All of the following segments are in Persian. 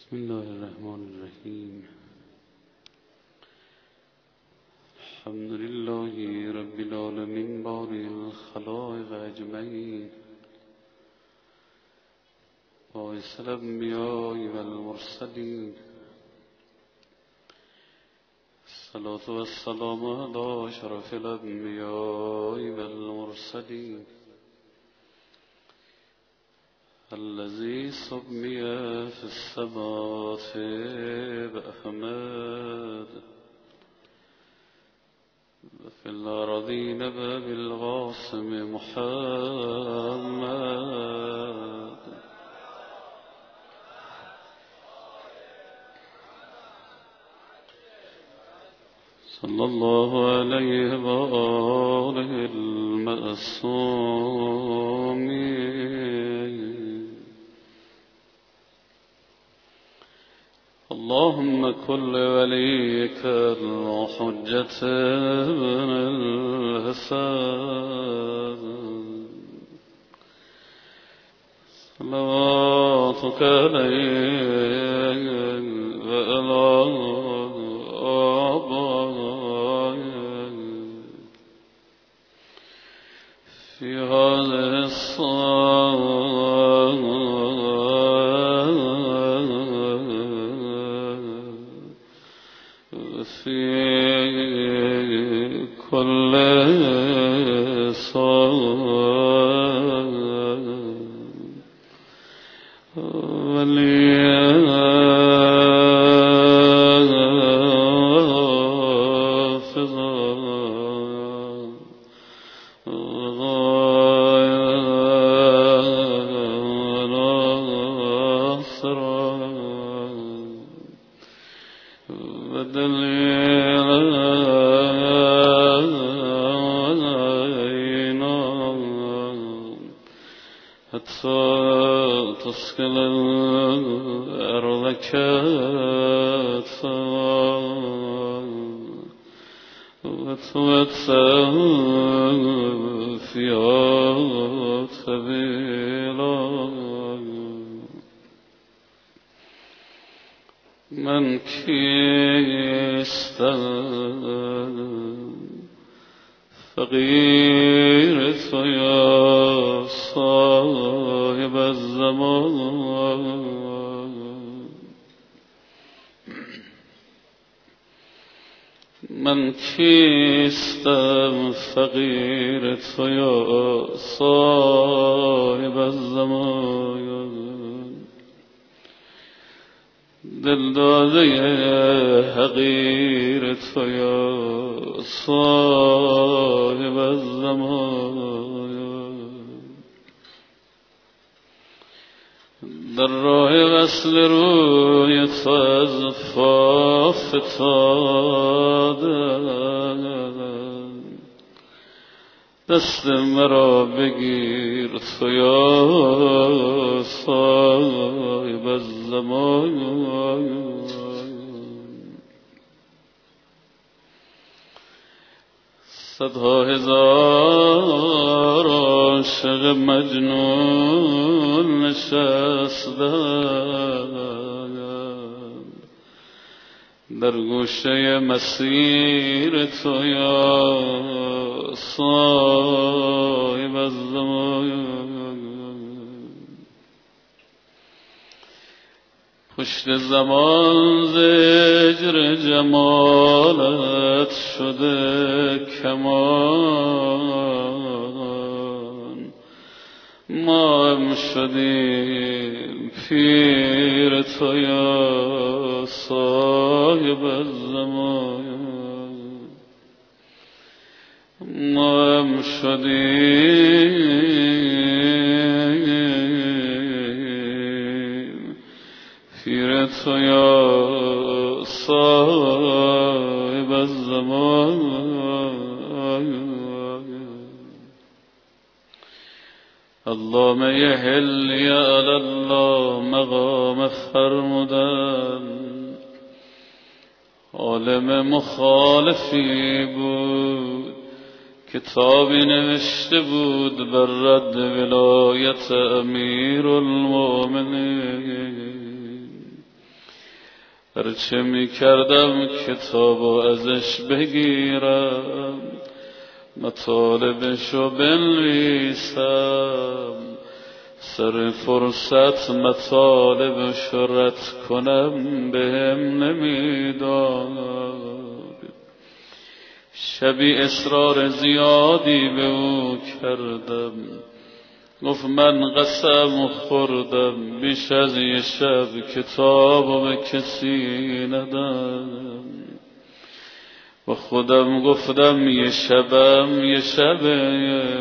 بسم الله الرحمن الرحیم. الحمد لله رب العالمین باری الخلائق اجمعین، باعث الانبیاء والمرسلین، الصلاة والسلام علی شرف الانبیاء والمرسلین الذي سمي في السماوات بأحمد وفي الأرضين بالقاسم محمد صلى الله عليه وآله المعصومين. اللهم كل وليك الحجة بن الحسن صلواتك عليه وعلى آبائه في هذه الصلاة في كل صلاة تسكن الأرض كتفا وتوسع فيها سبيلا. من كيست فقير تو یا صاحب الزمان، من کیستم فقیر تو یا صاحب الزمان، دل داده حقیر تو یا صاحب الزمان، در راه وصل روی تو از پا فتادم، دست مرا بگیر تو یا صاحب الزمان. صدها هزار عاشق مجنون نشستند در گوشه مسیر تو یا صاحب الزمان، پشت زمان زجر جمالت شده کمان، ما هم شدیم پیر تو یا صاحب الزمان، ما هم شدیم پیر تو یا صاحب الزمان. اللهم یحل علی الله مقام فرمودن، عالم مخالفی بود کتابی نوشته بود بر رد ولایت امیر المؤمنین، هرچه می کردم کتابو ازش بگیرم، مطالبشو بنویسم، سر فرصت مطالبشو رد کنم بهم نمیداد. شبی اصرار زیادی به او کردم، گفت من قسم خوردم بیش از یه شب کتابو به کسی ندم. و خودم گفتم یه شبه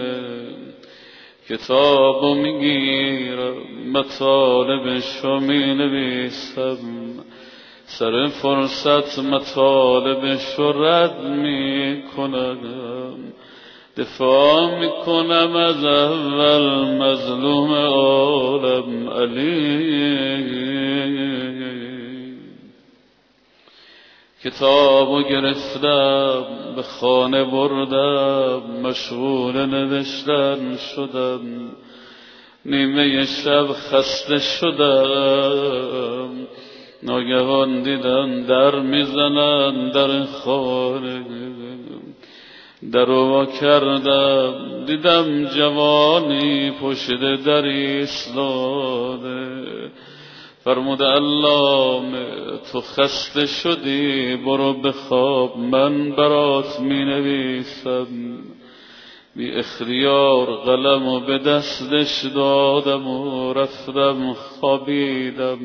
کتابو میگیرم، مطالبشو مینویسم، سر فرصت مطالبشو رد میکنم، دفاع میکنم از اول مظلوم عالم علی. کتابو گرفتم به خانه بردم، مشغول نوشتن شدم، نیمه شب خسته شدم، ناگهان دیدم در میزنن در خانه، در وا کردم دیدم جوانی پشت در ایستاده، فرمود علامه تو خسته شدی برو بخواب، من برات می نویسم. بی اختیار قلمو به دستش دادم و رفتم خوابیدم.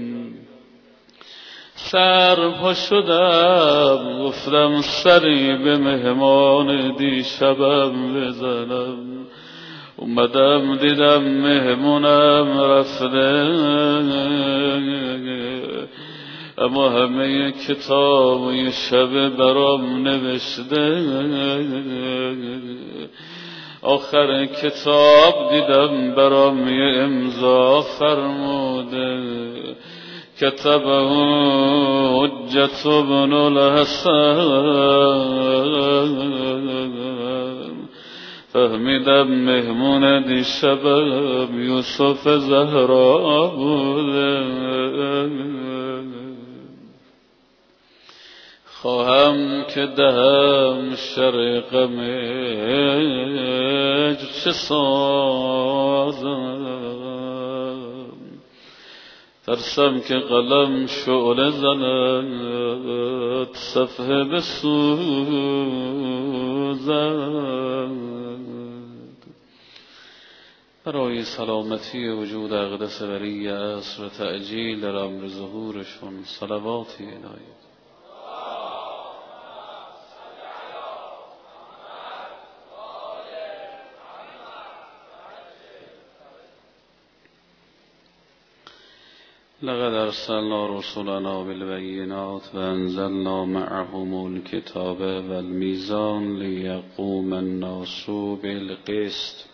سرپا شدم گفتم سری به مهمان دیشبم بزنم، اومدم دیدم مهمونم رفته، اما همه کتاب یه شب برام نوشته. آخر کتاب دیدم برام یه امضا فرموده، كتبه حجة بن الحسن. فهمیدم مهمون دیشبم یوسف زهرا بوده. خواهم که دهم شرق مهر چه سازم، ترسم که قلم شعله زند صفحه بسوزد. برای سلامتی وجود اقدس ولی عصر تعجیل در امر ظهورشون صلواتی الهی. لقد ارسلنا رسلنا بالبينات وانزلنا معهم الكتاب والميزان ليقوم الناس بالقسط.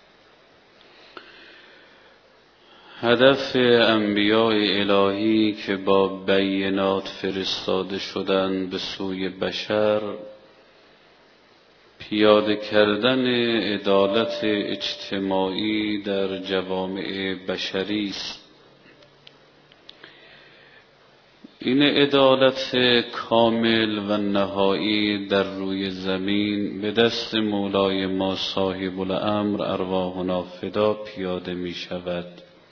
هدف انبیاء الهی که با بینات فرستاده شدند به سوی بشر، پیاده کردن عدالت اجتماعی در جوامع بشری است. این عدالت کامل و نهایی در روی زمین به دست مولای ما صاحب الامر ارواحنا فدا پیاده می شود.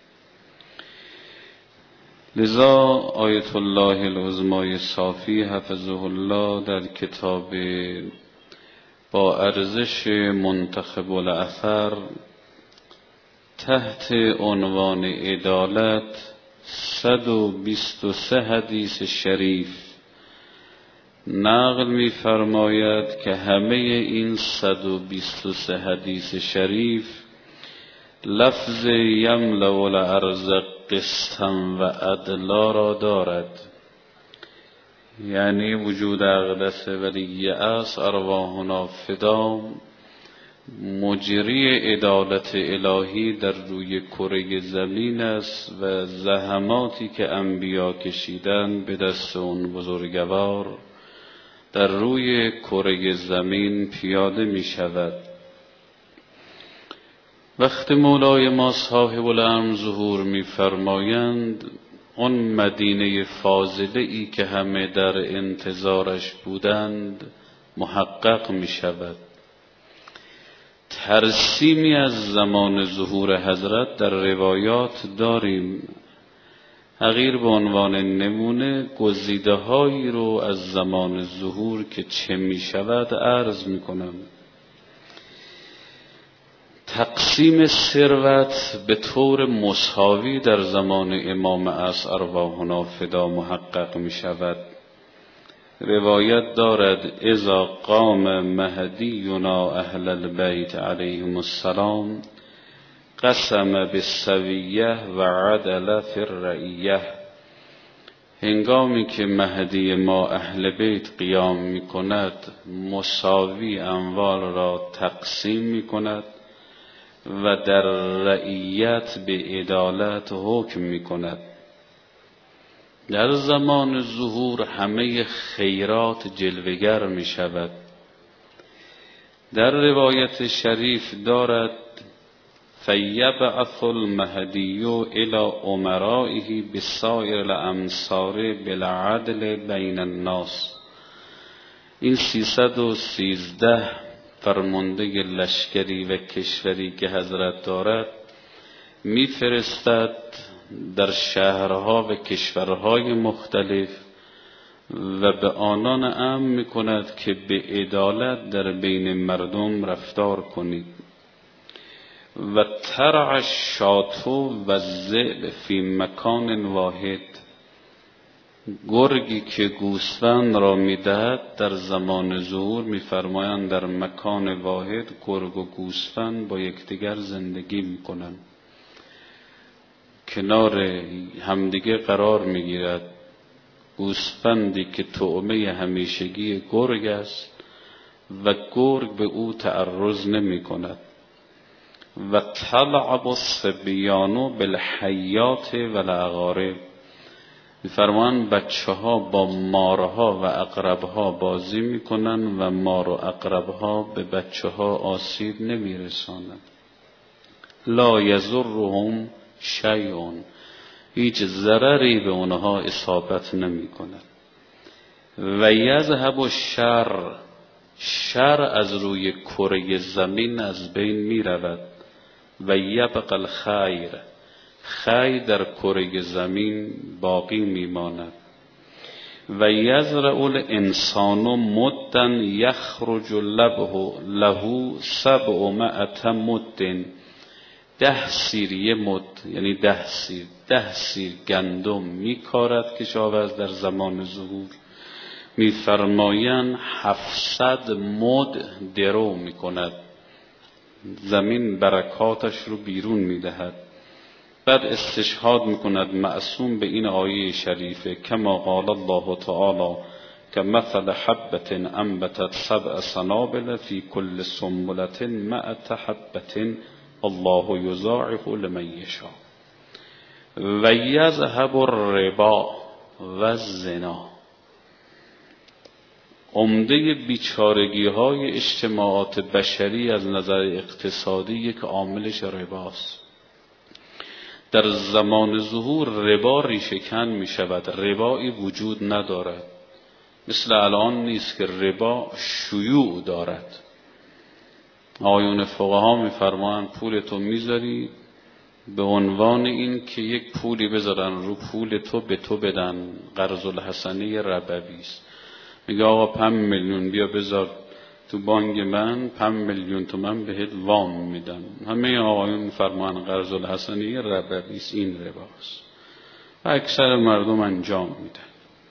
لذا آیت الله العظمای صافی حفظه الله در کتاب با ارزش منتخب الاثر تحت عنوان عدالت 123 حدیث شریف نقل می فرماید که همه این 123 حدیث شریف لفظ یملأ الارض قسطا و عدلا را دارد، یعنی وجود اقدس ولی عصر ارواحنا فدا مجری عدالت الهی در روی کره زمین است و زحماتی که انبیا کشیدند به دست اون بزرگوار در روی کره زمین پیاده می شود. وقت مولای ما صاحب الامر ظهور می فرمایند آن مدینه فاضله ای که همه در انتظارش بودند محقق می شود. ترسیمی از زمان ظهور حضرت در روایات داریم. حقیر به عنوان نمونه گزیده هایی رو از زمان ظهور که چه می شود عرض می کنم. تقسیم ثروت به طور مساوی در زمان امام عصر ارواحنا فدا محقق می شود. روایت دارد اذا قام مهدینا اهل البیت علیهم السلام قسم بالسویه و عدل فی الرعیه. هنگامی که مهدی ما اهل بیت قیام می کند مساوی اموال را تقسیم می کند و در رعیت به عدالت حکم می کند. در زمان ظهور همه خیرات جلوگر می شود. در روایت شریف دارد فیبعث المهدی الی امرائه بسائر الامصار بالعدل بین الناس. این 313 فرمانده لشکری و کشوری که حضرت دارد میفرستد در شهرها و کشورهای مختلف و به آنان امر میکند که به عدالت در بین مردم رفتار کنید. و ترع الشاة و الذئب فی مکان واحد. گرگی که گوسفند را میدهد در زمان ظهور میفرمایند در مکان واحد گرگ و گوسفند با یکدیگر زندگی میکنند، کنار همدیگه قرار میگیرد. گوسفندی که طعمه همیشگی گرگ است و گرگ به او تعرض نمی کند. و تلعب الصبیان بالحیات و العقارب. میفرمایند بچه ها با مارها و عقربها بازی میکنن و مار و عقربها به بچه ها آسیب نمیرسانند. لا یضرهم شیء. هیچ ضرری به اونها اصابت نمی کند. و یذهب الشر. شر از روی کره زمین از بین می رود. و یبقى الخیر. خیر در کره زمین باقی می ماند. و یزرع الانسان مدا یخرج له 700 مد. 10 سیر یه مد یعنی 10 سیر گندم میکارد کشاورز در زمان ظهور. میفرمایند 700 مد درو میکند. زمین برکاتش رو بیرون میدهد. بعد استشهاد میکند معصوم به این آیه شریفه کما قال الله تعالی که مثل حبت انبتت 7 سنابل فی کل سنبلة 100 حبة الله یضاعف لمن یشاء. و یذهب الربا و الزنا. عمده بیچارگی های اجتماعات بشری از نظر اقتصادی یک عاملش رباست. در زمان ظهور ربا ریشه‌کن می شود. ربایی وجود ندارد. مثل الان نیست که ربا شیوع دارد. آیون فقها میفرمایند پول تو میذاری به عنوان این که یک پولی بذارن رو پول تو به تو بدن. قرض الحسنه ربوی است. میگه آقا 5 میلیون بیا بذار تو بانک من 5 میلیون تومان بهت وام میدم. همه آقایون میفرمایند قرض الحسنه ربوی است. این رباست و اکثر مردم انجام میدن.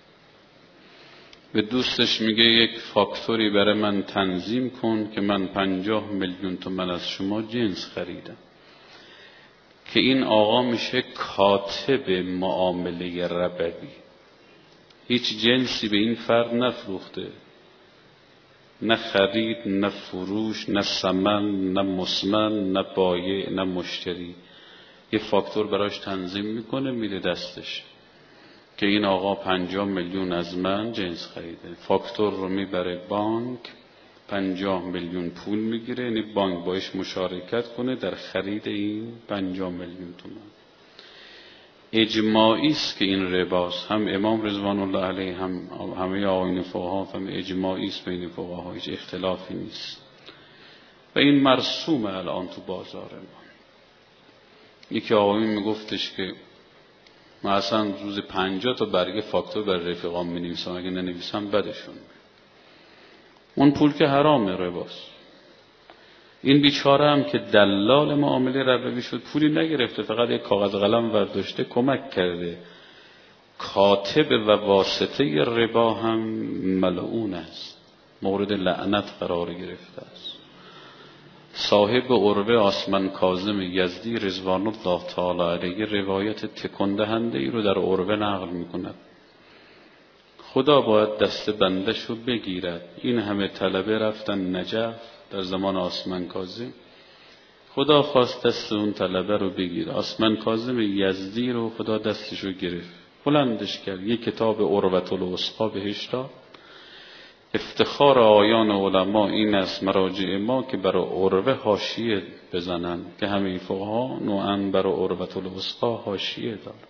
به دوستش میگه یک فاکتوری برای من تنظیم کن که من 50 میلیون تومان از شما جنس خریدم. که این آقا میشه کاتب معامله ربوی. هیچ جنسی به این فرد نفروخته، نه خرید، نه فروش، نه ثمن، نه مسمن، نه بایع، نه مشتری. یه فاکتور براش تنظیم میکنه میده دستش که این آقا 50 میلیون از من جنس خریده. فاکتور رو میبره بانک، 50 میلیون پول میگیره، یعنی بانک باش مشارکت کنه در خرید این 50 میلیون تومان. اجماعی است که این رباست. هم امام رضوان الله علیه هم همه آیین فقها هم اجماعی است بین فقها، هیچ اختلافی نیست و این مرسومه الان تو بازار ما. یکی آقایون میگفتش که من اصلا روز 50 تا برگه فاکتور بر رفیقام می‌نویسم، اگه ننویسم بدشون. اون پول که حرامه، رباست. این بیچاره هم که دلال معامله ربوی شد، پولی نگرفته، فقط یک کاغذ قلم برداشته کمک کرده. کاتب و واسطه ربا هم ملعون است، مورد لعنت قرار گرفته است. صاحب عروه آسمن کاظم یزدی رضوان الله تعالی علیه روایت تکان دهنده ای رو در عروه نقل میکند. خدا باید دست بندش رو بگیرد. این همه طلبه رفتن نجف در زمان آسمن کاظم، خدا خواست دست اون طلبه رو بگیره. آسمن کاظم یزدی رو خدا دستش رو گرفت، بلندش کرد، یک کتاب عروة الوثقی بهش داد. افتخار آیان علما این است مراجع ما که برای عروه حاشیه بزنن، که همه فقها نوعاً برای عروة الوثقی حاشیه دارند.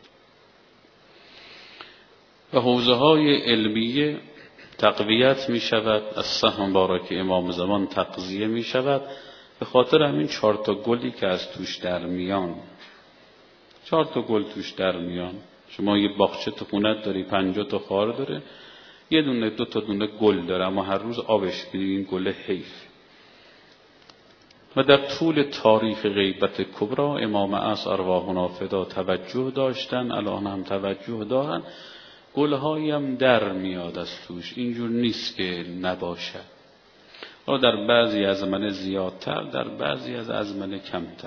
و حوزه های علمیه تقویت می شود، از سهم مبارک امام زمان تقضیه می شود، به خاطر همین 4 تا گلی که از توش در میان. 4 تا گل توش در میان. شما یه باغچه تو خونت داری، 50 تا خار داره، یه دونه 2 تا دونه گل داره، اما هر روز آبش میدی، این گل حیف. و در طول تاریخ غیبت کبری امام عصر ارواحنا فدا توجه داشتن، الان هم توجه دارن، گلهایی هم در میاد از توش، اینجور نیست که نباشد. و در بعضی ازمنه زیادتر، در بعضی از ازمنه کمتر.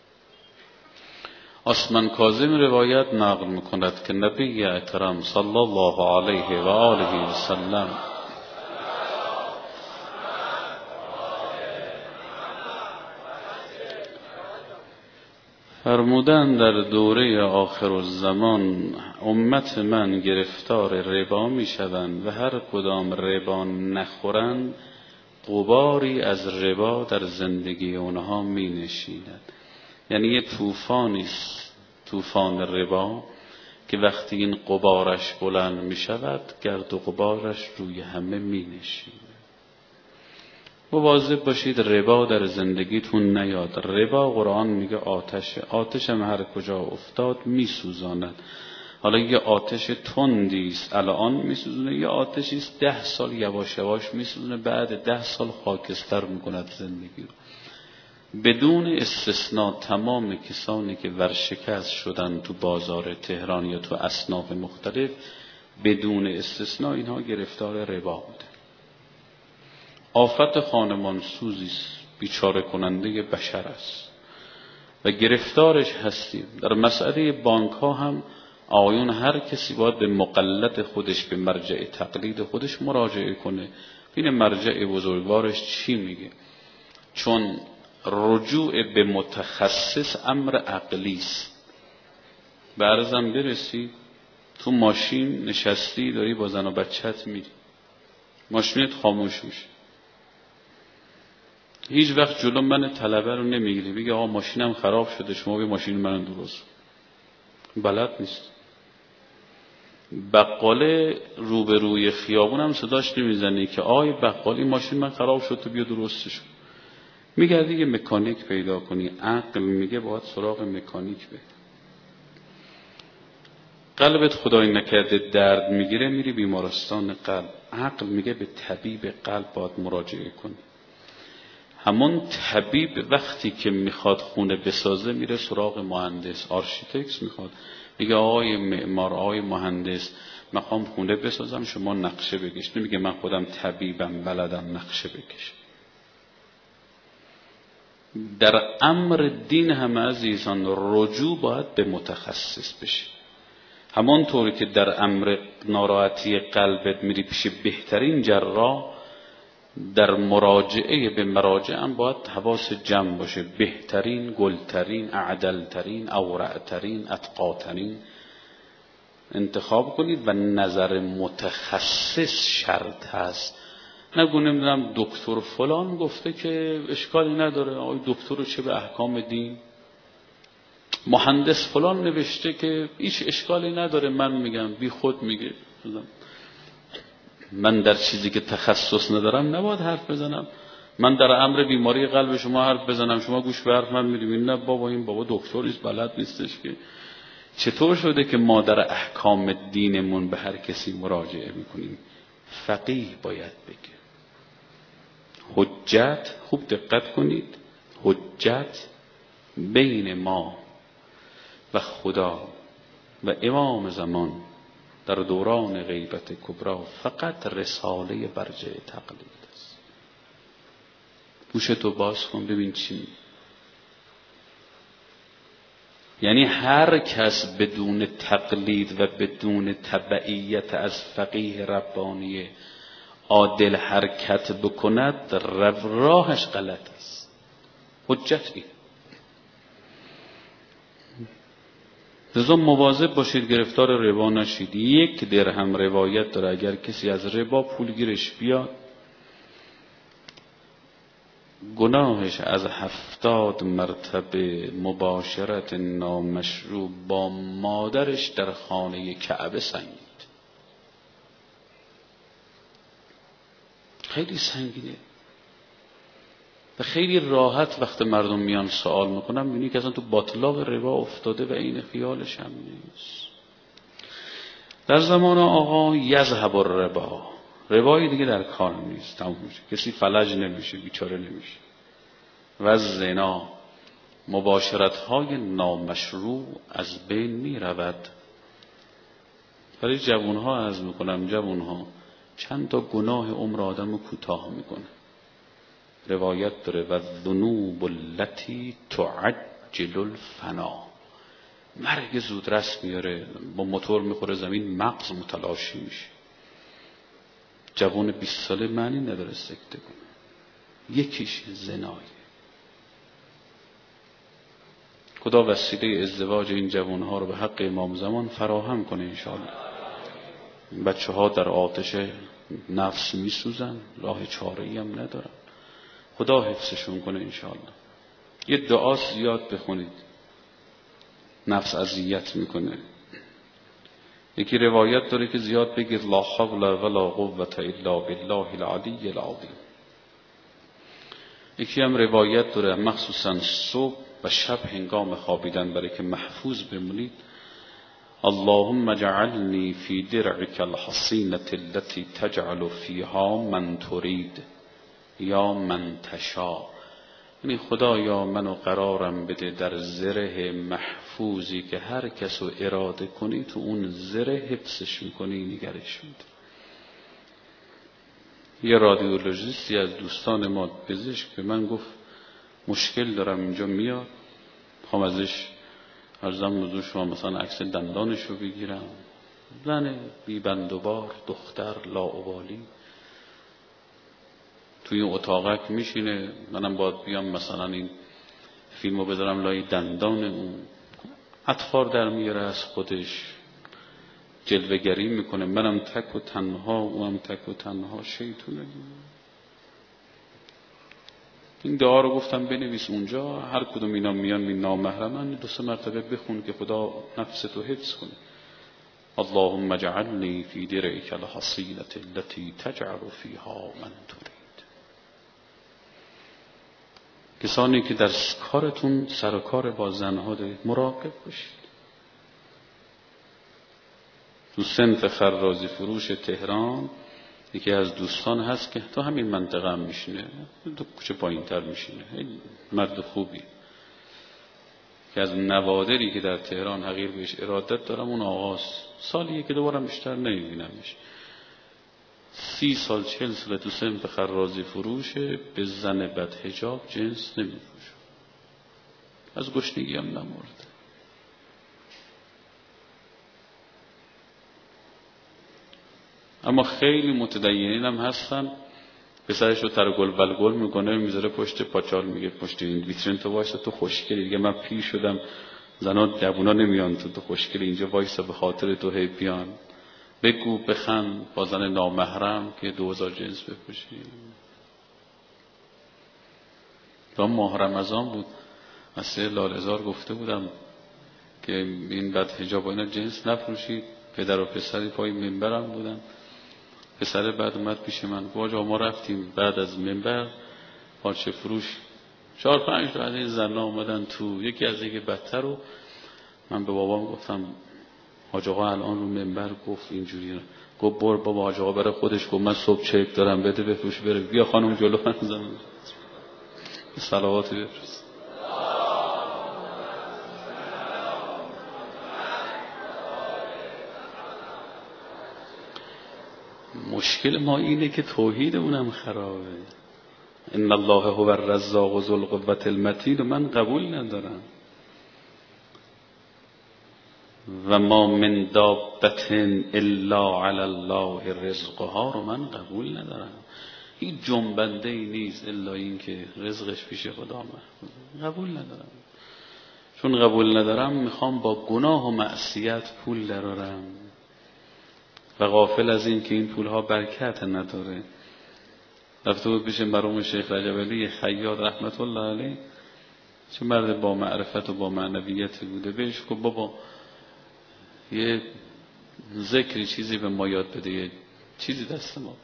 آسمن کاظم روایت نقل میکند که نبی اکرم صلی الله علیه و آله و سلم فرمودن در دوره آخر الزمان امت من گرفتار ربا می شوند و هر کدام ربا نخورند غباری از ربا در زندگی اونها می نشیند. یعنی یه طوفانی است، طوفان ربا، که وقتی این غبارش بلند می شود گرد و غبارش روی همه می نشیند. مواظب باشید ربا در زندگیتون نیاد. ربا قرآن میگه آتشه، آتش هم هر کجا افتاد میسوزاند. حالا یه آتش تندی است الان میسوزونه، یه آتشی است 10 سال یواش یواش میسوزونه، بعد 10 سال خاکستر میکند زندگی رو. بدون استثناء تمام کسانی که ورشکست شدن تو بازار تهران یا تو اصناف مختلف، بدون استثناء اینها گرفتار ربا بودن. آفت خانمان سوزی است، بیچاره کننده بشر است و گرفتارش هستیم. در مسئله بانک ها هم آقایون هر کسی باید به مقلد خودش، به مرجع تقلید خودش مراجعه کنه، این مرجع بزرگوارش چی میگه. چون رجوع به متخصص امر عقلی است. به عرضم برسی، تو ماشین نشستی داری با زن و بچت میری، ماشینت خاموش میشه، هیچ وقت جلو من طلبه رو نمیگیری، بگی آقا ماشینم خراب شده شما بی ماشین من درست. بلد نیست. بقاله روبروی خیابونم صداش نمیزنی که آقای بقالی ماشین من خراب شد تو بیا درستش کن. میگردی یه مکانیک پیدا کنی. عقل میگه باید سراغ مکانیک بری. قلبت خدای نکرده درد میگیره میری بیمارستان قلب. عقل میگه به طبیب قلب باید مراجعه کنی. همون طبیب وقتی که میخواد خونه بسازه میره سراغ مهندس، آرشیتکت میخواد، میگه آقای معمار، آقای مهندس میخوام خونه بسازم شما نقشه بکش. نمیگه من خودم طبیبم بلدم نقشه بکش. در امر دین هم عزیزان رجوع باید به متخصص بشه. همانطوری که در امر ناراحتی قلبت میری پیش بهترین جراح، در مراجعه به مراجع هم باید حواس جمع باشه. بهترین، گلترین، اعدلترین، اورعترین، اتقاترین انتخاب کنید و نظر متخصص شرط هست. نگو نمیدونم دکتر فلان گفته که اشکالی نداره، آقای دکتر رو چه به احکام دین. مهندس فلان نوشته که هیچ اشکالی نداره، من میگم بی خود میگه من در چیزی که تخصص ندارم نباید حرف بزنم. من در امر بیماری قلب شما حرف بزنم، شما گوش به حرف من میدید نه بابا این بابا دکتر نیست، بلد نیستش که. چطور شده که ما در احکام دینمون به هر کسی مراجعه میکنیم؟ فقیه باید بگه. حجت، خوب دقت کنید، حجت بین ما و خدا و امام زمان در دوران غیبت کبرا فقط رساله برجع تقلید است. گوشتو باز کن ببین چی. یعنی هر کس بدون تقلید و بدون تبعیت از فقیه ربانی عادل حرکت بکند راهش غلط است. حجت این. لذا مواظب باشید گرفتار ربا نشید. 1 درهم روایت داره اگر کسی از ربا پول گیرش بیاد گناهش از 70 مرتبه مباشرت نامشروع با مادرش در خانه کعبه سنگید. خیلی سنگینه و خیلی راحت وقت مردم میان سوال میکنن میبینی که اصلا تو باطلاق ربا افتاده و این خیالش هم نیست. در زمان آقا یذهب الربا، ربایی دیگه در کار نیست، تموم میشه، کسی فلج نمیشه، بیچاره نمیشه. و زنا، مباشرت های نامشروع از بین میرود. برای جوان ها عرض میکنم، جوان ها چند تا گناه عمر آدم کوتاه میکنه. روایت داره و الذنوب التي تعجل الفنا، مرگ زودرس میاره، با موتور میخوره زمین، مغز متلاشی میشه. جوان 20 ساله معنی نداره سکته کنه. یکیش زنایه. خدا وسیله ازدواج این جوانها رو به حق امام زمان فراهم کنه انشاءالله. بچه ها در آتش نفس میسوزن، راه چاره‌ای هم ندارن. خدا حفظشون کنه انشاءالله. یه دعا زیاد بخونید، نفس اذیت میکنه. یکی روایت داره که زیاد بگید لا حول ولا قوة الا بالله العلی العظیم. یکی هم روایت داره مخصوصا صبح و شب هنگام خوابیدن برای که محفوظ بمونید اللهم اجعلنی فی درعک الحصینة التي تجعل فیها من ترید یا من تشا. یعنی خدایا منو قرارم بده در زره محفوظی که هر کسو اراده کنی تو اون زره حفظش میکنی، نگرش میدی. یه رادیولوژیستی از دوستان ما پزشک به من گفت مشکل دارم اینجا میاد، خواهم ازش عرضم حضور شما مثلا عکس دندانشو بگیرم، زن بی بندوبار، دختر لاابالی توی اتاقک میشینه، منم باید بیام مثلا این فیلمو بذارم لای دندان اون، اطفار در میاره از خودش، جلوه‌گری میکنه، منم تک و تنها، اونم تک و تنها، شیطونه. این دعا رو گفتم بنویس اونجا، هر کدوم اینا میان می نامحرمن 2-3 مرتبه بخون که خدا نفستو حفظ کنه. اللهم اجعلنی فی درعک الحصینة التي تجعل فیها من ترید. کسانی که در کارتون سر و کار با زنها دارید مراقب باشید. تو صنف خرازی فروش تهران یکی از دوستان هست که تو همین منطقه هم میشینه، 2 کوچه پایین تر میشینه، مرد خوبی که از نوادری که در تهران حقیر بهش ارادت دارم. اون آقاست، سالی 1-2 بارم بیشتر نمیبینمش. 30 سال 40 سال تو صنف خرازی فروشه، به زن بد حجاب جنس نمیفروشه، از گشنگی هم نمرده. اما خیلی متدینین هم هستن، پسرش رو تر گل بلگل میکنه میذاره پشت پاچال، میگه پشت این ویترین تو وایسا، تو خوشگلی. دیگه من پیر شدم، زنا جوونا نمیان تو خوشگلی، اینجا وایسا به خاطر تو هی بیان، بگو بخند با زن نامحرم که 2000 جنس بپوشی. تا ماه رمضان بود، از لاله‌زار گفته بودم که این بعد حجاب و اینا جنس نفروشید. پدر و پسری پای منبرم بودن. پسر بعد اومد پیش من گفت آقا ما رفتیم بعد از منبر پارچه فروش 4-5 تا از این زن‌ها اومدن تو، یکی از دیگه بدتر. رو من به بابام گفتم حاج آقا الان رو منبر گفت اینجوری. گفت بر بابا حاج آقا برای خودش گفت من صبح چک دارم بده بفروش بره. بیا خانم جلو من زن صلواتی بفرست. مشکل ما اینه که توحیدمونم خرابه. ان الله هو الرزاق ذو القوة المتین و من قبول ندارم. و ما من دابة الا علی الله رزقها رو من قبول ندارم. هیچ جنبنده ای نیست الا این که رزقش پیش خدا من قبول ندارم. چون قبول ندارم میخوام با گناه و معصیت پول درارم و غافل از این که این پولها برکت نداره. رفته بود پیش مرحوم شیخ رجب علی خیاط رحمت الله علیه، چه مرد با معرفت و با معنویت بوده. بهش گفت بابا یه ذکری چیزی به ما یاد بده، یه چیزی دست ما،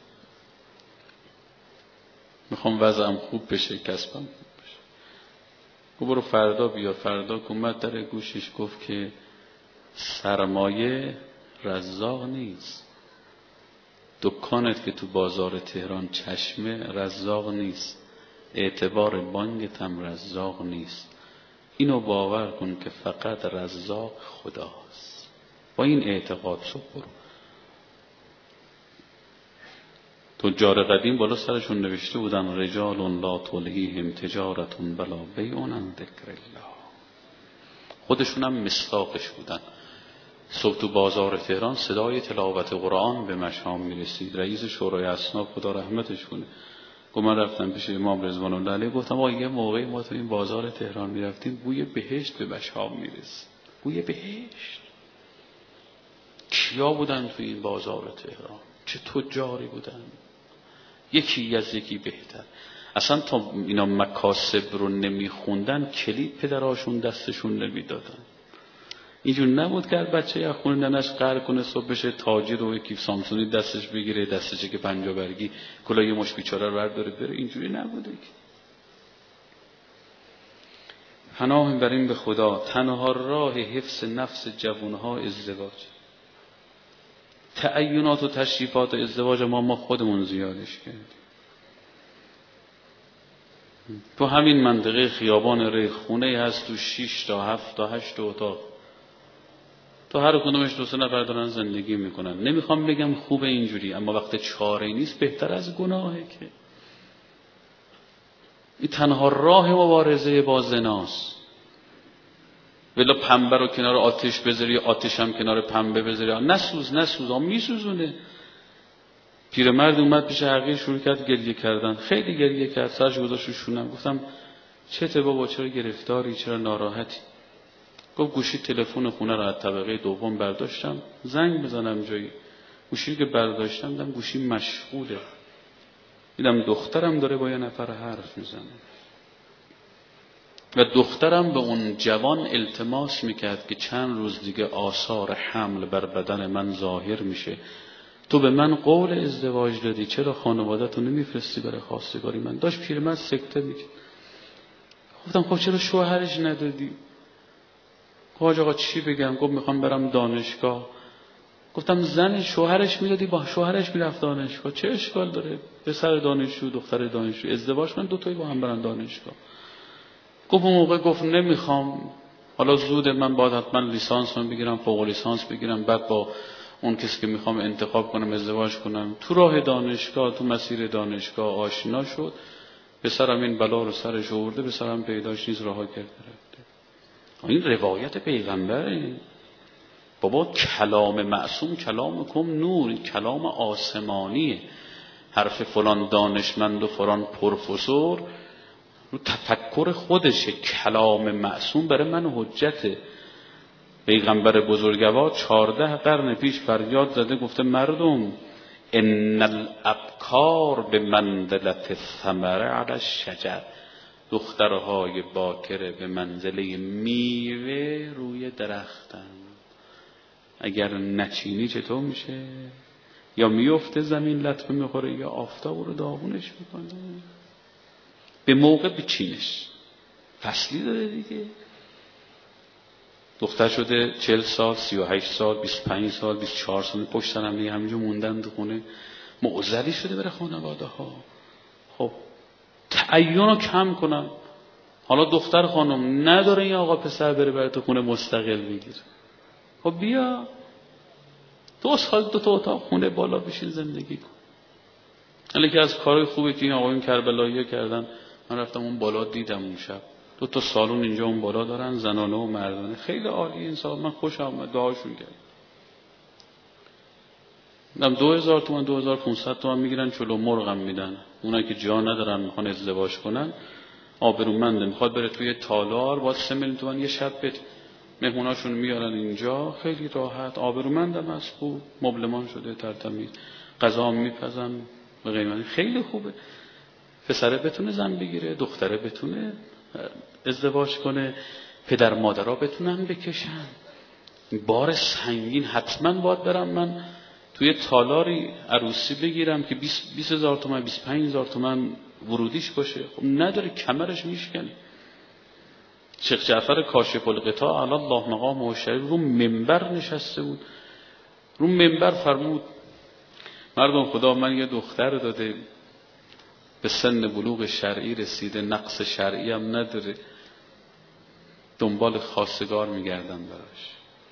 میخوام وضعم خوب بشه، کسبم خوب بشه. گفت برو فردا بیا. فردا اومد در گوشش گفت که سرمایه رزاق نیست. دکانت که تو بازار تهران چشمه رزاق نیست. اعتبار بانکت هم رزاق نیست. اینو باور کن که فقط رزاق خداست. با این اعتقاد صبح برو. تجار قدیم بالا سرشون نوشته بودن رجال لا تلهیهم تجارت ولا بیع عن ذکر الله. خودشون هم مصداقش بودن. صبح تو بازار تهران صدای تلاوت قرآن به مشام میرسید. رئیس شورای اصناف خدا رحمتش کنه گفت من رفتم پیش امام رضوان الله علیه گفتم آقا یه موقعی ما تو این بازار تهران میرفتیم بوی بهشت به مشام میرسید. بوی بهشت. کیا بودن تو این بازار تهران؟ چه تجاری بودن؟ یکی از یکی بهتر. اصلا تا اینا مکاسب رو نمیخوندن کلید پدراشون دستشون نمیدادن. اینجور نبود که هر بچه یا خونه ننش قهر کنه صبح بشه تاجر و یکی سامسونی دستش بگیره، دستش که 50 برگی کلاه یه مش بیچاره رو برداره بره. اینجوری نبوده که. پناه بریم به خدا. تنها راه حفظ نفس جوانها ازدواج. تعینات و تشریفات ازدواج ما خودمون زیادش کردیم. تو همین منطقه خیابان ریخ خونه هست تو 6 تا 7 تا 8 اتاق. تو هر کدومش 2-3 نفر دارن زندگی میکنن. نمیخوام بگم خوبه اینجوری، اما وقت چاره نیست بهتر از گناهه که. این تنها راه مبارزه با زناست. ولی پنبه رو کنار آتش بذاری، آتش هم کنار پنبه بذاری، نسوز هم میسوزونه. پیرمرد اومد پیش حقیر شروع کرد گریه کردن. خیلی گریه کرد، سرش گذاشت رو شونم. گفتم چته بابا، چرا گرفتاری، چرا ناراحتی؟ گفت گوشی تلفن خونه رو از طبقه دوم برداشتم زنگ بزنم جایی. گوشی که برداشتم دیدم گوشی مشغوله. دیدم دخترم داره با یه نفر حرف میزنه و دخترم به اون جوان التماس میکرد که چند روز دیگه آثار حمل بر بدن من ظاهر میشه. تو به من قول ازدواج دادی، چرا خانواده‌تو نمیفرستی برای خواستگاری من؟ داشت پیرمرد سکته میکرد. گفتم خب چرا شوهرش ندادی؟ گفت آقا چی بگم؟ گفت میخوام برم دانشگاه. گفتم زن شوهرش میدادی با شوهرش میرفت دانشگاه، چه اشکال داره؟ پسر دانشجو دختر دانشجو ازدواج کن، دوتایی با هم برن دانشگاه. گفت اون موقع گفت نمیخوام، حالا زوده، من باید حتما لیسانس من بگیرم، فوق لیسانس بگیرم، بعد با اون کسی که میخوام انتخاب کنم ازدواج کنم. تو راه دانشگاه، تو مسیر دانشگاه آشنا شد. پسرم این بلا رو سرش آورده، پسرم پیداش نیست، رها کرده رفته. این روایت پیغمبره. بابا کلام معصوم کلام کم نور، کلام آسمانیه. حرف فلان دانشمند و فلان پروفسور رو تفکر خودشه. کلام معصوم برای من حجته. پیغمبر بزرگوار 14 قرن پیش فریاد زده گفته مردم ان الابکار به منزلت الثمره علی الشجر. دخترهای باکره به منزله میوه روی درختن. اگر نچینی چطور میشه؟ یا میفته زمین لطمه میخوره یا آفتاب رو داغونش میکنه. به موقع بچینش. فصلی داره دیگه. دختر شده 40 سال 38 سال 25 سال 24 سال پشت سر هم دیگه همینجا موندن تو خونه. معضلی شده برای خانواده ها. خب تعین رو کم کنم. حالا دختر خانم نداره این آقا پسر بره تو خونه مستقل بگیره. خب بیا 2 سال 2 اتاق خونه بالا بشین زندگی کن. حالا که از کارهای خوبی که این آقایون کربلایی‌ها کردن، من رفتم اون بالا دیدم اون شب 2 سالن اینجا اون بالا دارن، زنانه و مردانه، خیلی عالی. این سال من خوشم اومد، دعاشون کردم. دم 2000 تومان 2500 تومان میگیرن، چلو مرغم میدن. اونایی که جا ندارن میخوان ازدواج کنن، آبرومنده، میخواد بره توی تالار با 3 میلیون تومان یه شب بده. مهموناشون میارن اینجا، خیلی راحت، آبرومندم از خوب، مبلمان شده، ترتمیز، غذا میپزن به قیمتی خیلی خوبه. پسره بتونه زن بگیره، دختره بتونه ازدواج کنه، پدر مادرها بتونن بکشن. بار سنگین حتما باید برم من توی تالاری عروسی بگیرم که 20,000 تومان 25,000 تومان ورودیش باشه. خب نداره، کمرش میشکنه. شیخ جعفر کاشف الغطا علی الله مقامه الشریف رو منبر نشسته بود. رو منبر فرمود مردم خدا، من یه دختر داده به سن بلوغ شرعی رسیده، نقص شرعی هم نداره، دنبال خواستگار میگردم براش،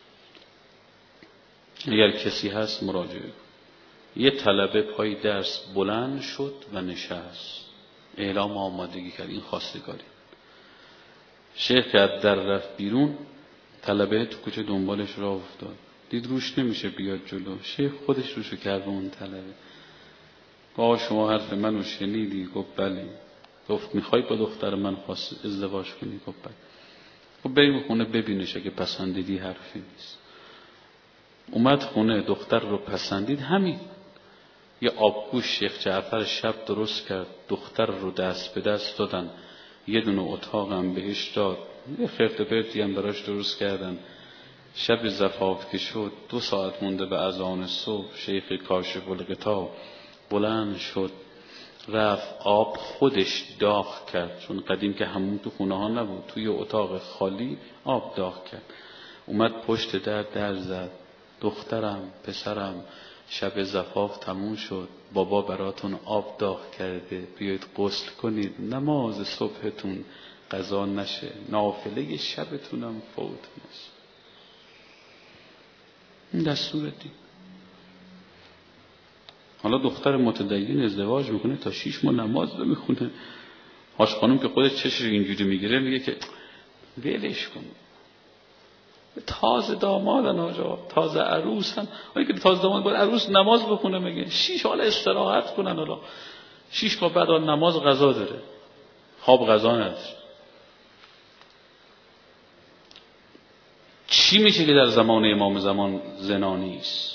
اگر کسی هست مراجعه. یه طلبه پای درس بلند شد و نشست، اعلام آمادگی کرد، این خواستگاری. شیخ که در رفت بیرون، طلبه تو کوچه دنبالش راه افتاد، دید روش نمیشه بیاد جلو. شیخ خودش روشو کرد به اون طلبه. گفت شما حرف منو شنیدی؟ گفت بله. گفت میخوای با دختر من ازدواج کنی؟ گفت بله. گفت بریم خونه ببینش، اگه پسندیدی حرفی نیست. اومد خونه، دختر رو پسندید. همین یه آبگوش شیخ جعفر شب درست کرد، دختر رو دست به دست دادن، یه دونه اتاقم بهش داد، یه خرت پرتی هم براش درست کردن. شب زفاف که شد، 2 ساعت مونده به اذان صبح، شیخ کاشف الغطا بلند شد، رفت آب خودش داغ کرد، چون قدیم که همون تو خونه ها نبود، توی اتاق خالی آب داغ کرد. اومد پشت در زد، دخترم پسرم شب زفاف تموم شد، بابا براتون آب داغ کرده، بیایید غسل کنید، نماز صبحتون قضا نشه، نافله شبتونم فوت نشه. این دستور دین. حالا دختر متدین ازدواج میکنه، تا 6 ماه نماز نمیخونه. حاج خانم که خودش چشش اینجوری میگیره، میگه که ولش کن، تازه دامادن آجا، تازه عروسن. اون که تازه داماد باید عروس نماز بخونه، میگه 6 حالا استراحت کنن، حالا 6 ماه بعد نماز قضا داره، خواب قضا نداره. چی میشه که در زمان امام زمان زنا نیست؟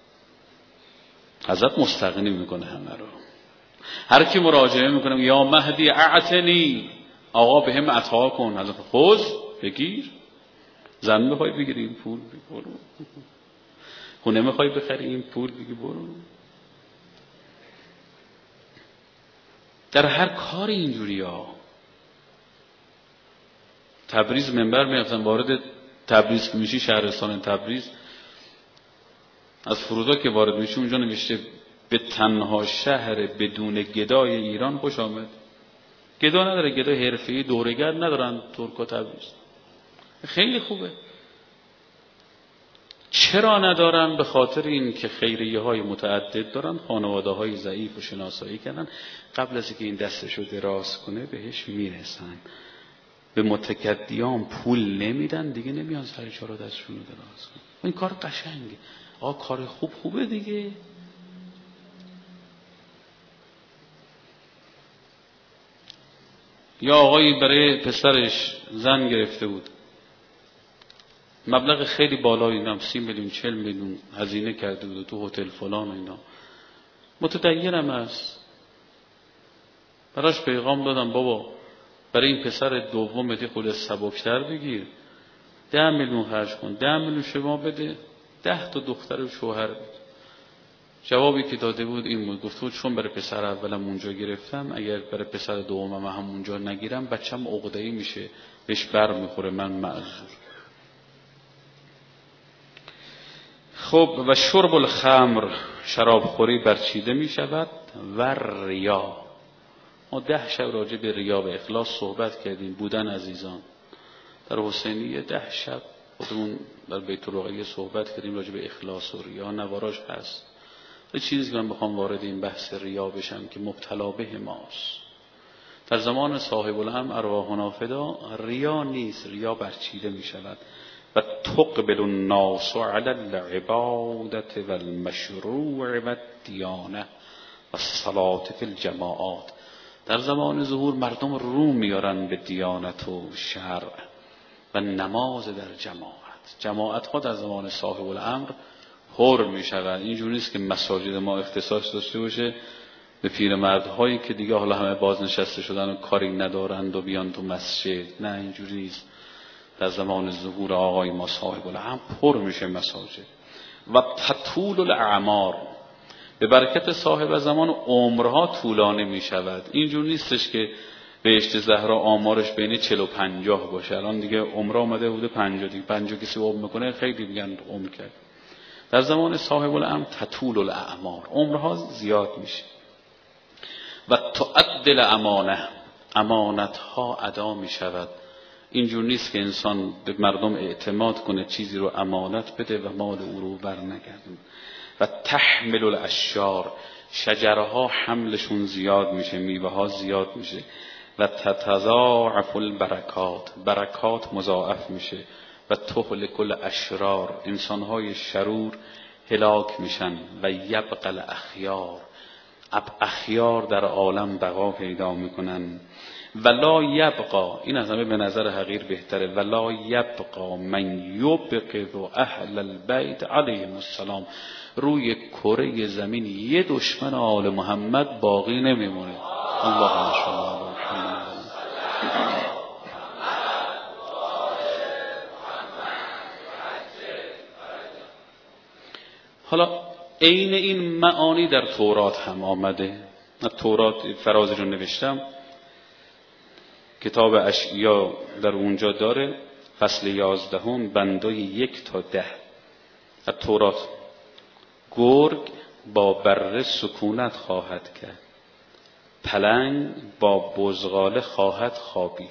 حضرت مستغنی میکنه همه رو. هر کی مراجعه میکنه یا مهدی اعتنی، آقا به هم عطا کن، حضرت خود بگیر. زن میخوای بگیری این پول برو، خونه میخوای بخری این پول بگی برو. در هر کاری اینجوری ها. تبریز منبر میرفتن، وارد تبریز که میشی، شهرستان تبریز، از فرودگاه که وارد میشی اونجا نوشته به تنها شهر بدون گدای ایران خوش آمد. گدا نداره، گدا حرفه‌ای دورگر ندارن ترک تبریز. خیلی خوبه. چرا ندارن؟ به خاطر این که خیریه های متعدد دارن، خانواده های ضعیف و شناسایی کردن، قبل از اینکه این دستشو دراز کنه بهش میرسن. به متکدیان پول نمیدن دیگه، نمیان سر چهار دستشون رو دراز کنن. این کار قشنگه، کار خوبه دیگه. یا آقایی برای پسرش زن گرفته بود، مبلغ خیلی بالایی، نم 30 میلیون 40 میلیون هزینه کرده بود تو هتل فلان و اینا. متدینم هست، براش پیغام دادم بابا برای این پسر دوم بدی خود سبکتر بگیر، 10 میلیون خرج کن، 10 میلیون شما بده، 10 تا دختر و شوهر بده. جوابی که داده بود این بود، گفت بود چون برای پسر اولم اونجا گرفتم، اگر برای پسر دومم هم اونجا نگیرم بچم عقده‌ای میشه، بهش بر میخوره، من معذور. خب و شرب الخمر، شرابخوری برچیده می شود و ریا. ما 10 شب راجع به ریا و اخلاص صحبت کردیم بودن عزیزان. در حسینیه 10 شب خودمون در بیت الرقیه صحبت کردیم راجع به اخلاص و ریا، نواراش هست. یه چیزی که من بخوام وارد این بحث ریا بشم که مبتلا به ماست. در زمان صاحب الامر ارواحنا فدا ریا نیست، ریا برچیده می شود. و تقبل الناس علی العبادة و المشروع و الدیانه و الصلاة فی الجماعات. در زمان ظهور مردم رو میارن به دیانت و شرع و نماز در جماعت. جماعت ها در زمان صاحب الامر پر میشوند. اینجوری نیست که مساجد ما اختصاص داشته باشه به پیرمردهایی که دیگه حالا همه بازنشسته شدن و کاری ندارند و بیان تو مسجد. نه اینجوری نیست. در زمان ظهور آقای ما صاحب الامر پر میشه مساجد. و تطول الاعمار، به برکت صاحب زمان عمرها طولانی میشود. اینجور نیستش که بهشت زهرا آمارش بین 40 و 50 باشه. الان دیگه عمر آمده بوده 50 دیگه 50 کسی عمر میکنه خیلی میگن عمر کرد. در زمان صاحب الامر تطول الاعمار، عمرها زیاد میشه. و تعدل امانه، امانتها ادا میشود. اینجور نیست که انسان به مردم اعتماد کنه چیزی رو امانت بده و مال او رو برنگردونه. و تحمل الاشجار، شجرها حملشون زیاد میشه، میوه ها زیاد میشه. و تتضاعف البرکات، برکات مضاعف میشه. و تهلک الاشرار، انسانهای شرور هلاک میشن. و یبقى الاخیار، اخیار در عالم بقا پیدا میکنن. ولا یبقى، این از همه به نظر حقیر بهتره، ولا یبقى من یبغض اهل البیت علیهم السلام، روی کره زمین یه دشمن آل محمد باقی نمیمونه. اللهم صل علی محمد. حالا عین این معانی در تورات هم آمده. تورات فرازی رو نوشتم، کتاب اشعیا در اونجا داره، فصل 11 بندای 1 تا 10. از تورات: گرگ با بره سکونت خواهد کرد، پلنگ با بزغاله خواهد خوابید،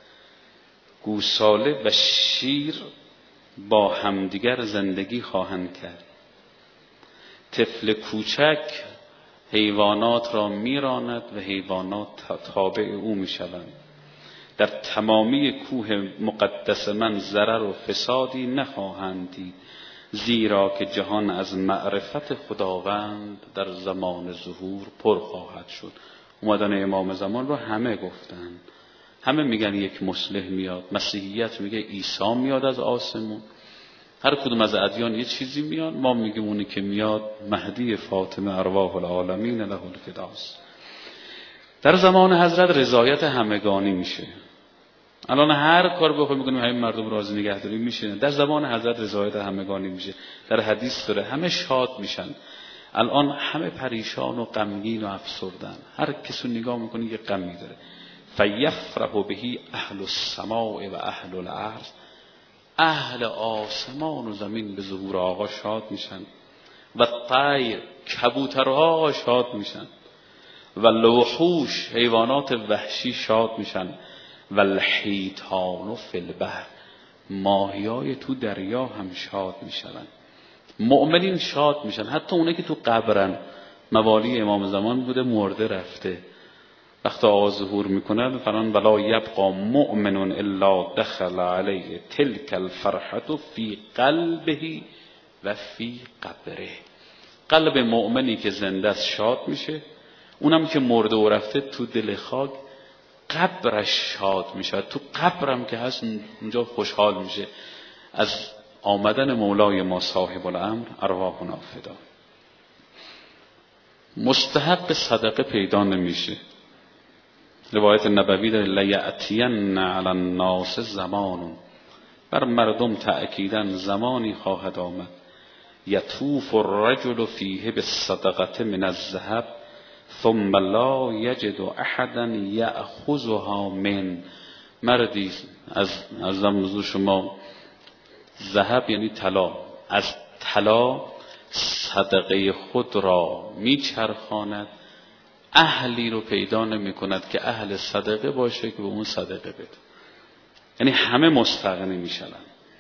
گوساله و شیر با همدیگر زندگی خواهند کرد، طفل کوچک حیوانات را میراند و حیوانات تابع او میشوند. در تمامی کوه مقدس من ضرر و فسادی نخواهند دید، زیرا که جهان از معرفت خداوند در زمان ظهور پر خواهد شد. اومدن امام زمان رو همه گفتن، همه میگن یک مصلح میاد. مسیحیت میگه عیسی میاد از آسمون، هر کدوم از ادیان یه چیزی میاد. ما میگیم اونی که میاد مهدی فاطمه ارواح العالمین له الفداست. در زمان حضرت رضایت همگانی میشه. الان هر کار بخوایم میکنیم همین مردم راضی نگه داریم میشه. در زمان حضرت رضایت همگانی میشه. در حدیث داره همه شاد میشن. الان همه پریشان و غمگین و افسردن. هر کسی نگاه میکنه یه غمی داره. فیفرح بهی اهل السماء و اهل الارض، اهل آسمان و زمین به ظهور آقا شاد میشن. و طیر، کبوترها شاد میشن. و الوحوش، حیوانات وحشی شاد میشن. و الحیتان فی البحر، ماهیای تو دریا هم شاد میشن. مؤمنین شاد میشن، حتی اونه که تو قبرن. موالی امام زمان بوده مرده رفته، وقتی آقا ظهور میکنه فرمان ولا یبقى مؤمن الا دخل علیه تلک الفرحة فی قلبه و فی قبره. قلب مؤمنی که زنده است شاد میشه، اونم که مرده و رفته تو دل خاک قبرش شاد میشه. تو قبرم که هست اونجا خوشحال میشه از آمدن مولای ما صاحب الامر ارواحنا فدا. مستحق صدقه پیدا نمیشه. روایت نبوی داره لیأتین علی الناس زمان، بر مردم تأکیداً زمانی خواهد آمد، یطوف الرجل فیه بالصدقة من الذهب ثم لا یجد احدا یأخذها من. مردی از منظور شما ذهب یعنی طلا، از طلا صدقه خود را میچرخاند، اهلی رو پیدا نمی کند که اهل صدقه باشه که به اون صدقه بده. یعنی همه مستغنی میشن.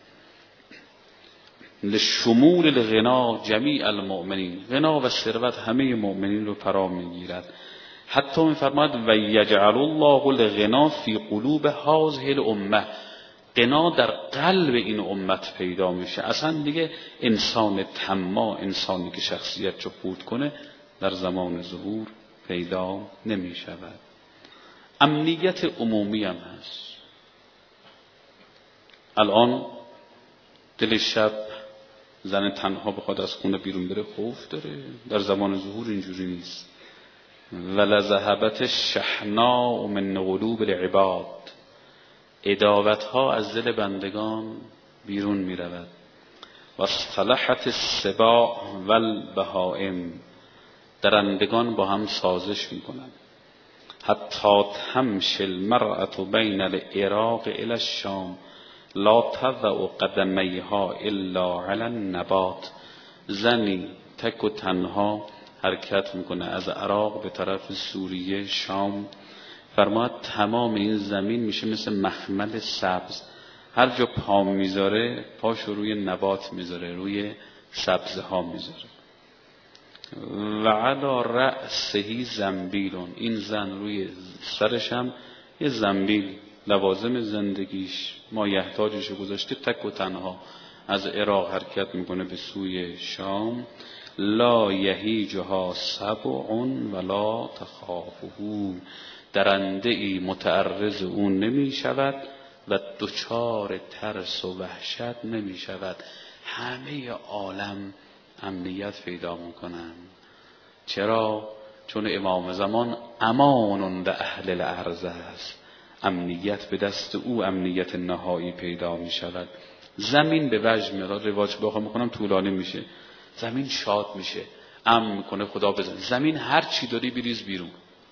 لشمول الغنا جمیع المؤمنین، غنا و ثروت همه مؤمنین رو فرا میگیرد. حتی میفرماید و یجعل الله الغنا فی قلوب هذه الامه، غنا در قلب این امت پیدا میشه. اصلا دیگه انسان طماع، انسانی که شخصیت رو خورد کنه در زمان ظهور پیدا نمی شود. امنیت عمومی هم هست. الان دل شب زن تنها بخواد از خونه بیرون بره خوف داره. در زمان ظهور اینجوری نیست. ولذهبت الشحناء من قلوب العباد، عداوت ها از دل بندگان بیرون می رود. و اصطلحت السباع والبهائم، درندگان با هم سازش می کنند. حتی تمشی المرأة بین العراق الی الشام لا تضع قدمیها الا علی النبات. زنی تک و تنها حرکت میکنه از عراق به طرف سوریه شام. فرماد تمام این زمین میشه مثل مخمل سبز، هر جا پا میذاره پاشو روی نبات میذاره، روی سبزه ها میذاره. و علی رأسه زنبیلون، این زن روی سرش هم یه زنبیل لوازم زندگیش ما یحتاجشو گذاشته، تک و تنها از عراق حرکت میکنه به سوی شام. لا یهیجها سبع ولا تخافه، درنده ای متعرض اون نمی شود و دچار ترس و وحشت نمی شود. همه عالم امنیت پیدا میکنن. چرا؟ چون امام زمان امان به اهل الارض است. امنیت به دست او امنیت نهایی پیدا می شود. زمین به وجد میاد. رواج بخوام میکنم طولانی میشه. زمین شاد میشه، امن میکنه خدا بزن. زمین هر چی داری بریز بیرون.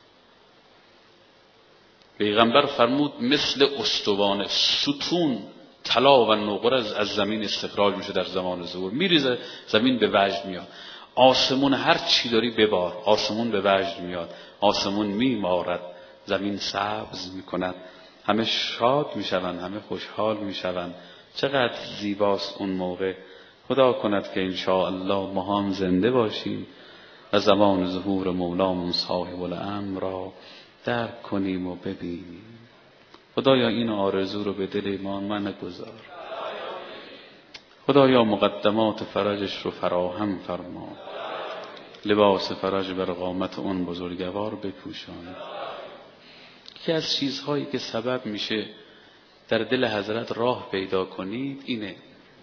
پیغمبر فرمود مثل استوانه ستون طلا و نقره از زمین استخراج میشه در زمان ظهور، میریزه زمین به وجد میاد. آسمون هر چی داری ببار، آسمون به وجد میاد، آسمون میمارد، زمین سبز میکند، همه شاد میشوند، همه خوشحال میشوند. چقدر زیباست اون موقع. خدا کند که انشاءالله ما هم زنده باشیم و زمان ظهور مولامون صاحب الامر را درک کنیم و ببینیم. خدایا این آرزو رو به دل ما نگذار. خدایا مقدمات فرجش رو فراهم فرما، لباس فرج بر قامت اون بزرگوار بپوشان. که از چیزهایی که سبب میشه در دل حضرت راه پیدا کنید اینه: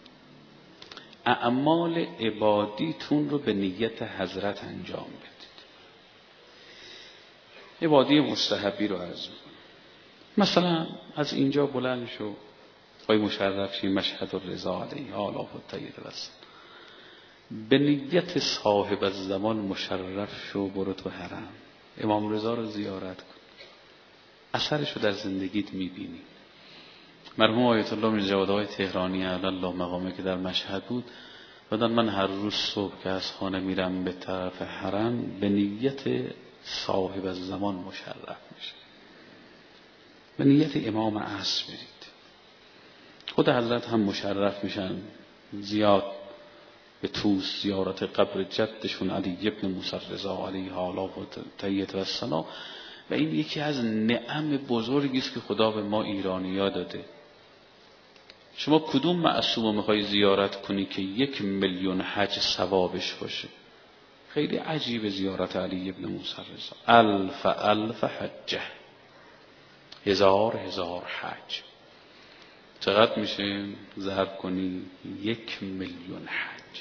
اعمال عبادیتون رو به نیت حضرت انجام بدید. عبادی مستحبی رو عرض میکنم. مثلا از اینجا بلند شو، آقای مشرف شی مشهد الرضا علیه آلاف الطیب وسط، به نیت صاحب الزمان مشرف شو، برو تو حرم امام رضا رو زیارت کن، اثرش رو در زندگیت میبینی. مرحوم آیت الله میرزا جواد آقای تهرانی علی الله مقامه که در مشهد بود، بعدن من هر روز صبح که از خانه میرم به طرف حرم به نیت صاحب الزمان مشرف میشه، به نیت امام عصر برید. خود حضرت هم مشرف میشن زیاد به توس زیارت قبر جدشون علی ابن موسی رضا علیه آلاف الطیب و السلام. و این یکی از نعم بزرگی است که خدا به ما ایرانی‌ها داده. شما کدوم معصوم رو میخوای زیارت کنی که 1,000,000 حج ثوابش باشه؟ خیلی عجیب زیارت علی ابن موسی رضا. الف حجه، 1000 حج. چقدر میشه ضرب کنی؟ 1,000,000 حج.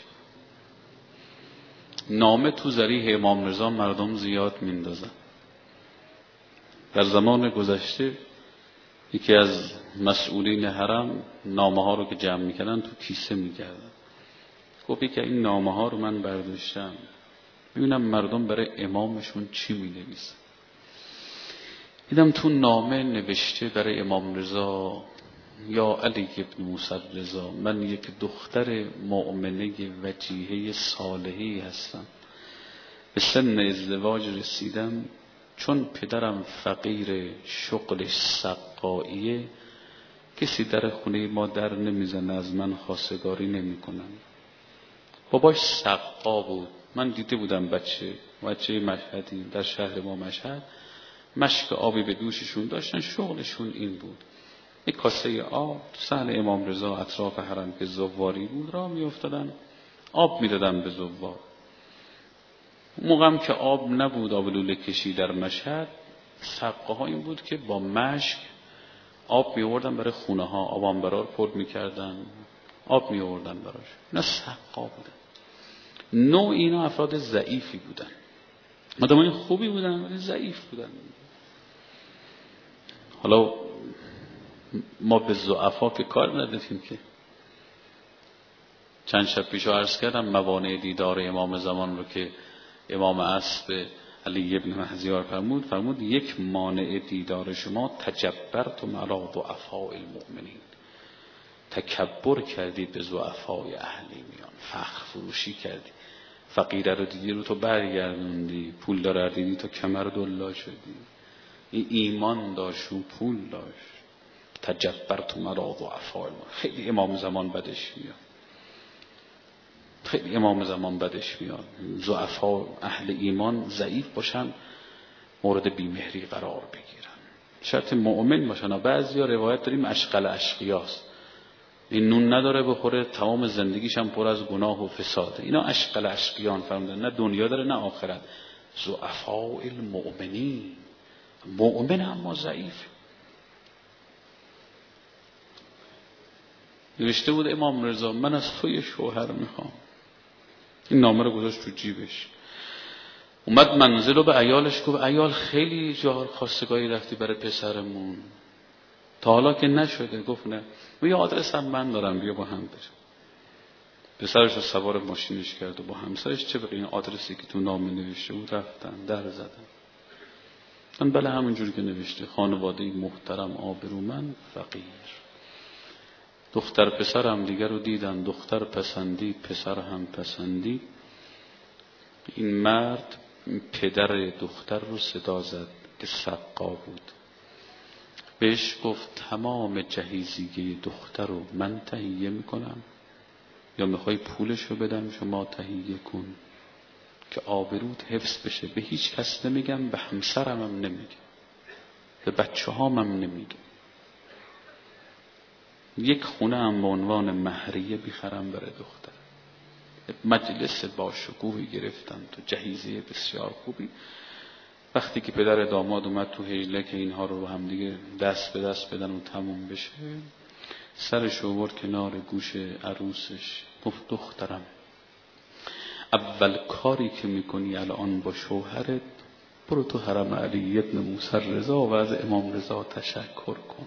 نامه تو ذریح امام رضا مردم زیاد میندازن. در زمان گذشته یکی از مسئولین حرم نامه ها رو که جمع میکردن تو کیسه میکردن. گفت که این نامه ها رو من برداشتم ببینم مردم برای امامشون چی مینویسن. دیدم تو نامه نوشته برای امام رضا: یا علی ابن موسی رضا، من یک دختر مؤمنه وجیهه صالحی هستم، به سن ازدواج رسیدم، چون پدرم فقیر شغلش سقاییه کسی در خونه ما در نمیزنه، از من خواستگاری نمیکنن. باباش سقا بود، من دیده بودم بچه مشهدی در شهر ما مشهد، مشک آبی به دوششون داشتن، شغلشون این بود. یک کاسه آب سهل امام رضا اطراف حرم که زواری بود را می افتادن، آب می دادن به زوار. موقع هم که آب نبود، آب لوله کشی در مشهد، سقه ها این بود که با مشک آب می آوردن برای خونه ها، آبانبرا رو پر می کردن، آب می آوردن براش. اینا سقا بودن. نوع اینا افراد ضعیفی بودن، آدمای خوبی بودن ولی ضعیف بودن. حالا ما به ضعفا که کار نداریم که. چند شب پیش عرض کردم موانع دیدار امام زمان رو که امام عصر علی ابن مهدیار فرمود یک مانع دیدار شما تجبرتم علی ضعفاء المؤمنین، تکبر کردی به ضعفای اهل ایمان، فخر فروشی کردی، فقیره رو دیدی رو تو برگردوندی، پول داره دیدی تو کمر دلا شدی. این ایمان داشت و پول داشت. تجبرتم علی ضعفاء المؤمنین. خیلی امام زمان بدش میاد، خیلی امام زمان بدش میاد. ضعفا اهل ایمان ضعیف باشن مورد بیمهری قرار بگیرن، شرط مؤمن باشن. بعضیا روایت داریم اشقل اشقیاست، این نون نداره بخوره، تمام زندگیش هم پر از گناه و فساده. اینا اشقل اشقیان فرمودن، نه دنیا داره نه آخرت. ضعفاء المؤمنین، مؤمن اما ضعیف. نوشته بود امام رضا من از تو یه شوهر میخوام. این نامه رو گذاشت تو جیبش، اومد منزل و به عیالش گفت عیال خیلی جا خواستگاری رفتی برای پسرمون، تا حالا که نشده. گفت نه، یه آدرس هم من دارم، بیا با هم بریم. پسرش رو سوار ماشینش کرد و با همسرش چه بقیه این آدرسی که تو نامه نوشته بود رفتن در زدن. من بله همونجوری که نوشته، خانواده محترم آبرومند فقیر. دختر پسر هم دیگر رو دیدن، دختر پسندی پسر هم پسندی. این مرد پدر دختر رو صدا زد که سقا بود، بهش گفت تمام جهیزیه دختر رو من تهیه میکنم یا میخوای پولش رو بدم شما تهیه کن که آبروت حفظ بشه. به هیچ کس نمیگم، به همسرم هم نمیگم، به بچه هام هم نمیگم. یک خونه هم به عنوان مهریه بیخرم برای دختر. مجلس با شکوهی گرفتن تو جهیزیه بسیار خوبی. وقتی که پدر داماد اومد تو هجله که اینها رو هم دیگه دست به دست بدن و تموم بشه، سرش آورد کنار گوش عروسش گفت دخترم اول کاری که میکنی الان با شوهرت برو تو حرم علی ابن موسی رضا و از امام رضا تشکر کن.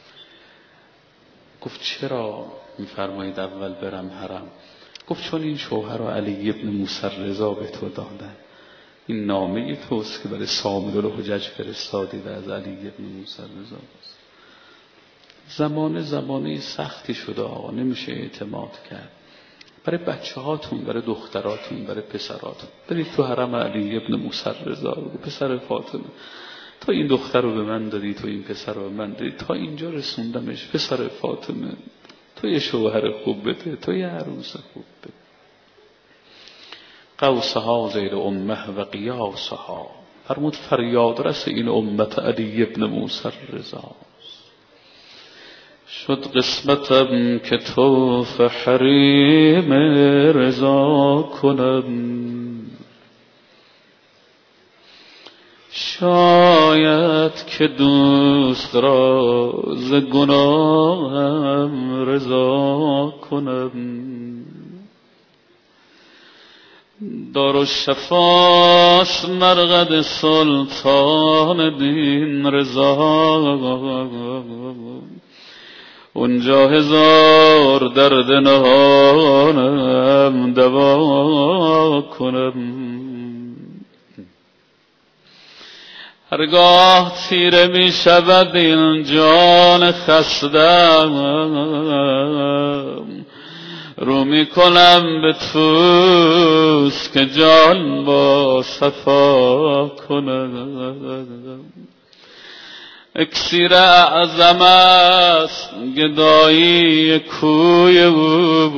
گفت چرا میفرمایید اول برم حرم؟ گفت چون این شوهر و علی ابن موسی رضا به تو دادن، این نامه توست که برای سامر الحجج فرستادی و از علی ابن موسی رضا است. زمانه سختی شده آقا، نمیشه اعتماد کرد. برای بچه هاتون، برای دختراتون، برای پسراتون برید تو حرم علی ابن موسی رضا. پسر فاطمه تو این دختر رو به من دادی، تو این پسر رو به من دادی، تا اینجا رسوندمش. پسر فاطمه تو یه شوهر خوب بده، تو یه عروس خوب بده. قوسها زیر امه و قیاسها، فرمود فریاد رس این امت علی ابن موسی رضا. شد قسمتم که تو حریم رضا کنم، شاید که دوست را ز گناهم رضا کنم. دارالشفاست مرقد سلطان دین رضا، اونجا هزار درد نهانم دوا کنم. هرگاه تیره می شود این جان خستم، رو می کنم به توست که جان با صفا کنم. اکسیر اعظم است گدایی کوی او،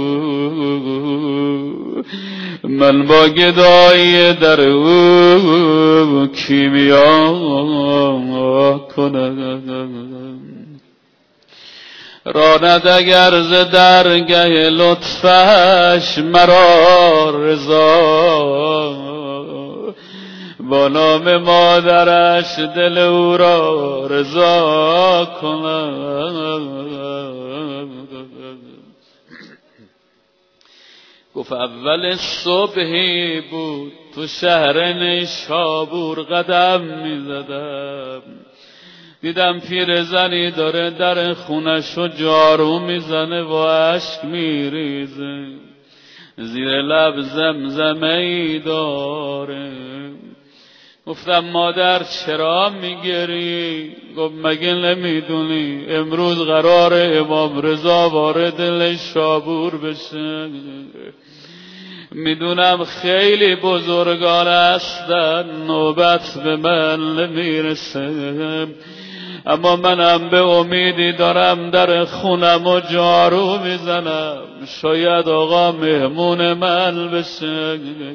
من با گدایی در او کیمیا کنم. راند اگر ز درگه لطفش مرا رضا، با نام مادرش دل او را رضا کنم. گفت اول صبحی بود تو شهر نیشابور قدم می زدم، دیدم پیرزنی داره در خونشو جارو میزنه و اشک میریزه، زیر لب زمزمه‌ای داره. گفتم مادر چرا میگری؟ گفت مگه نمیدونی امروز قرار امام رضا وارد نیشابور بشه؟ میدونم خیلی بزرگان هستن، نوبت به من نمیرسه، اما منم به امیدی دارم در خونم و جارو میزنم، شاید آقا مهمون من بشه.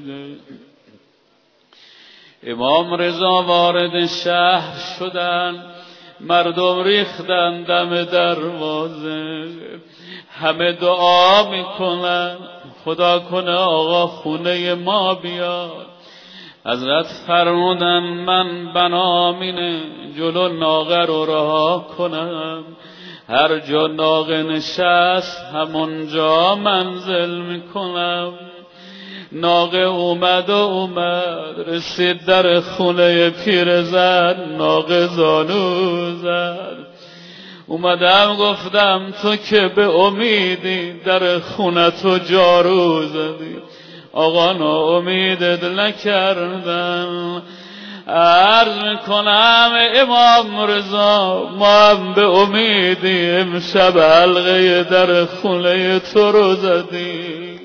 امام رضا وارد شهر شدن، مردم ریختن دم دروازه، همه دعا میکنن خدا کنه آقا خونه ما بیاد. حضرت فرمودن من بنامینه جلو ناقه رو رها کنم، هر جا ناقه نشست همونجا منزل میکنم. ناقه اومد رسید در خونه پیرزن، ناقه زانو زد. اومدم گفتم تو که به امیدی در خونه تو جارو زدی، آقا ناامیدت نکردن. عرض میکنم امام رضا ما هم به امیدی امشب حلقه در خونه تو رو زدی.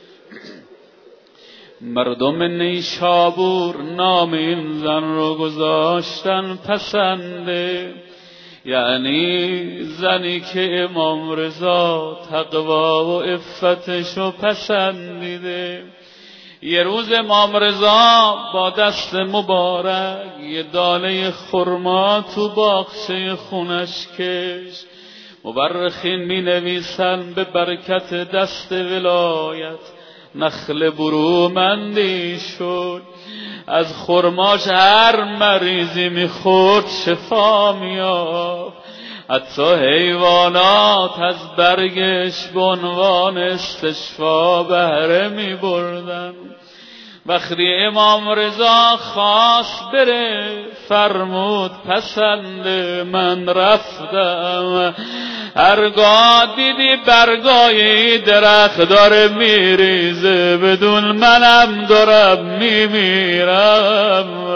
مردم نیشابور نام این زن رو گذاشتن پسنده، یعنی زنی که امام رضا تقوا و عفتشو پسندیده. یه روز امام رضا با دست مبارک یه دانه خرما تو باغچه خونش کشت. مورخین می نویسن به برکت دست ولایت نخل برومندی شد، از خرماش هر مریضی میخورد شفا میافت. حتی حیوانات از برگش به عنوان استشفا بهره میبردن. وقتی امام رضا خواست بره فرمود پسند من رفتم، هرگاه دیدی برگای درخت داره میریزه بدون منم دارم میمیرم.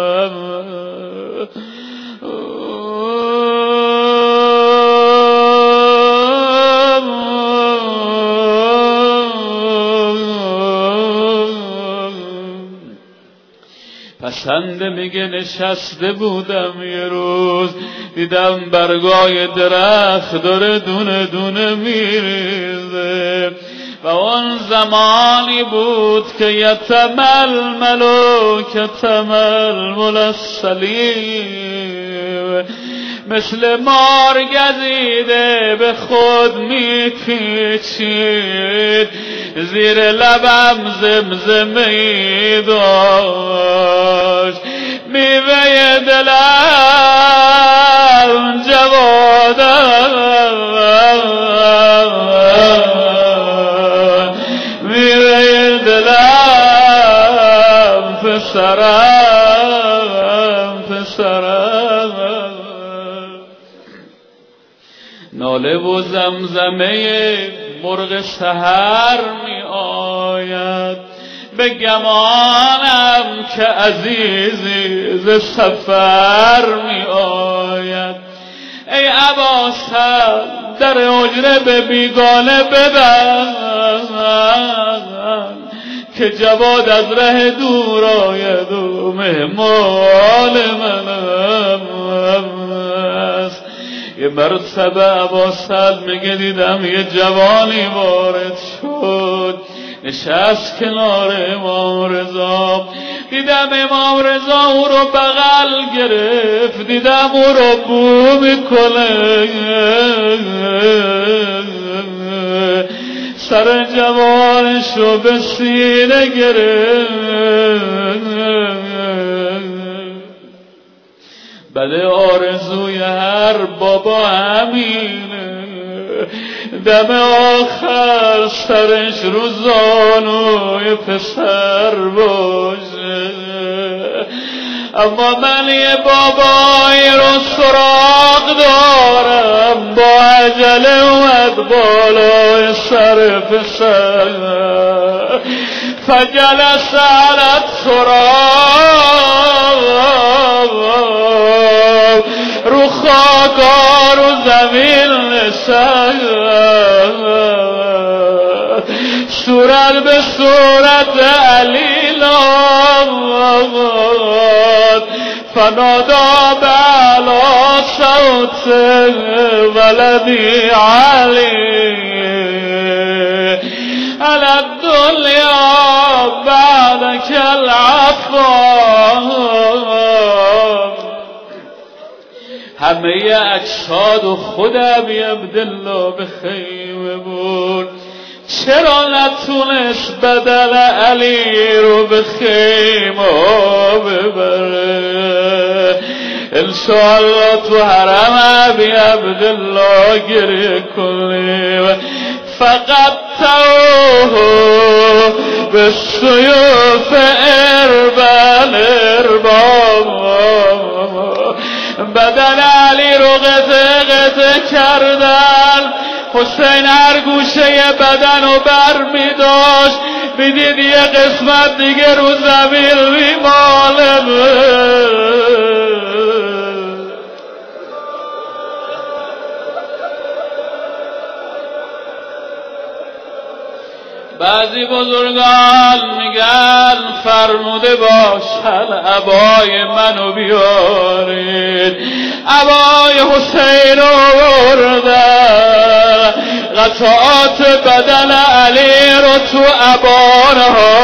پسند میگه نشسته بودم یه روز دیدم برگای درخت داره دونه دونه میریزه و اون زمانی بود که یتململ و کتململ السلیم، مثل مار گزیده به خود میپیچید، زیر لبم زمزمه‌ای داشت میوه دلم جوادم، میوه دلم سرم، ناله و زمزمه مرغ سحر می آید، به گمانم که عزیزی ز سفر می آید. ای اباسل در حجره به بیگانه ببند که جواد از ره دور آید و مهمان منم است. یه مرتبه اباسل میگه دیدم یه جوانی وارد شد، نشست کنار امام رضا، دیدم امام رضا او رو بغل گرفت، دیدم او رو بو میکنه، سر جوانش رو به سینه گرفت. بله آرزوی هر بابا همینه، دم آخر سرش رو زانوی پسر باشه. اما من یه بابایی رو سراغ دارم، با عجله اومد بالای سر پسر، فجلس علی التراب، رو خاکا رو زمین نشست، صورت به صورت علی لاد، فنادا بالا صوت ولدی علی على الدنيا بعدك العفو. همه اجساد و خودم عبدالله به خیمه بود، چرا نتونست بدل علی رو به خیمه ببره؟ انشاءالله تو حرم ابی عبدالله گریه کنیم. فقط توه به سیوف اربل ارباب، بدن علی رو قطع قطع کردن، حسین هر گوشه بدن رو بر می داشت، میدید یه قسمت دیگه رو زمین میماله. بعضی بزرگان میگن فرموده باشن عبای منو بیارید، عبای حسین آوردن، قطعات بدن علی رو تو عبانها،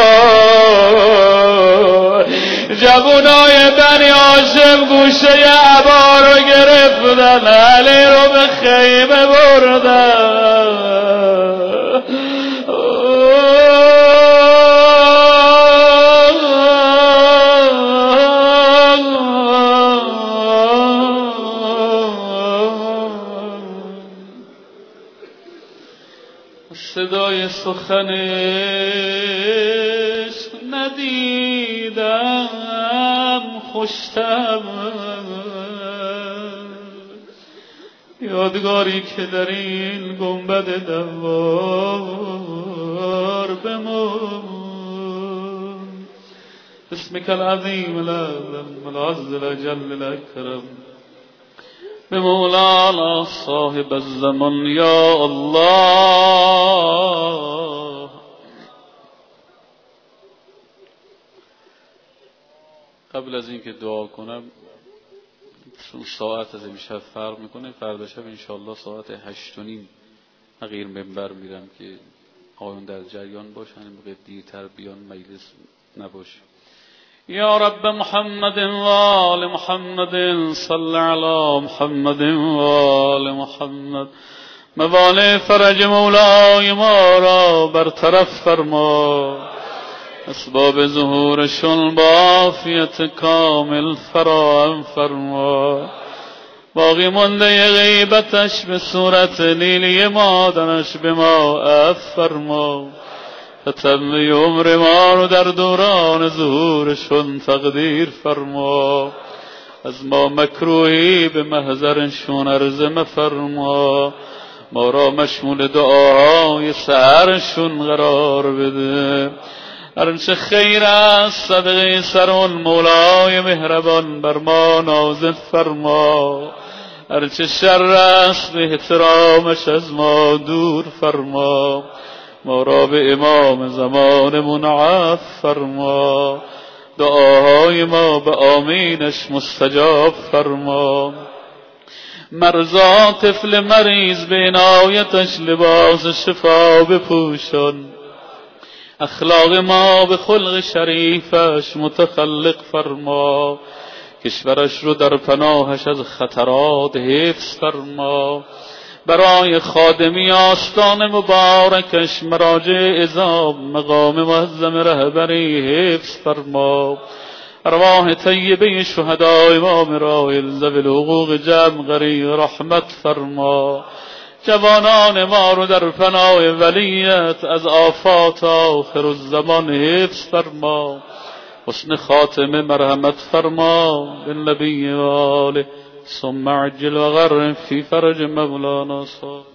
جوانای بنی هاشم گوشه عبا رو گرفتن، علی رو به خیمه بردن. صدای سخنش ندیدم خوشتم، یادگاری که در این گنبد دوار بمون. اسمك العظیم الأعظم العز الأجل الأكرم بمولانا صاحب الزمان یا الله. قبل از اینکه دعا کنم، چون ساعت از امشب فرق میکنه، فردا شب انشاءالله ساعت 8:30 غیر منبر میرم که آیون در جریان باشن، موقع دیرتر بیان مجلس نباشه. یا رب محمد و آل محمد، صل علی محمد و آل محمد. موانع فرج مولای ما را برطرف فرما، اسباب ظهورشون با عافیت کامل فراهم فرما، باقی مانده غیبتش به صورت لیلی مادرش به ما عفو فرما، ختم عمر ما رو در دوران ظهورشون تقدیر فرما. از ما مکروهی به محضرشون عرضه مفرما، ما را مشمول دعاهای سحرشون قرار بده. هرچه خیر است صدقه سر مولای مهربان بر ما نازل فرما، هرچه شر است به احترامش از ما دور فرما، ما را به امام زمانمون عفو فرما، دعاهای ما به آمینش مستجاب فرما. مرزا طفل مریض به عنایتش لباس شفا بپوشان، اخلاق ما به خلق شریفش متخلق فرما، کشورش رو در پناهش از خطرات حفظ فرما، برای خادمی آستان مبارکش مراجع عظام مقام معظم رهبری حفظ فرما، ارواح طیبه شهدای امام رایل ذوی الحقوق جمع غریق رحمت فرما، جوانان ما رو در پناه ولیت از آفات آخر الزمان حفظ فرما، حسن خاتمه مرحمت فرما بالنبی و آله ثم عجل و غرم فی فرج مولانا صاحب.